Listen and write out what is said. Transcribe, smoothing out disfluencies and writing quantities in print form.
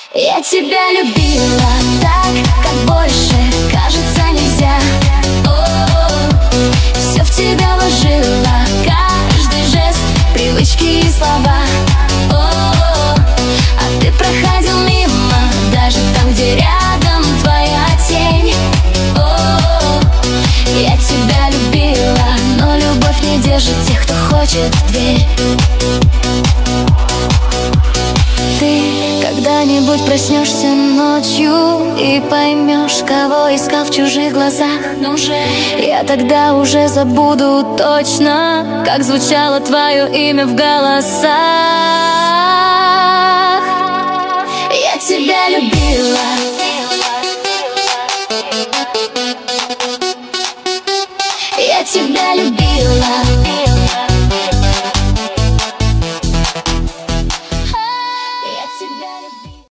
Я тебя любила так, как больше, кажется, нельзя. Все в тебя вложила, каждый жест, привычки и слова. А ты проходил мимо, даже там, где рядом твоя тень. Я тебя любила, но любовь не держит тех, кто хочет в дверь. Ты когда-нибудь проснешься ночью и поймешь, кого искал в чужих глазах. Я тогда уже забуду точно, как звучало твое имя в голосах. Я тебя любила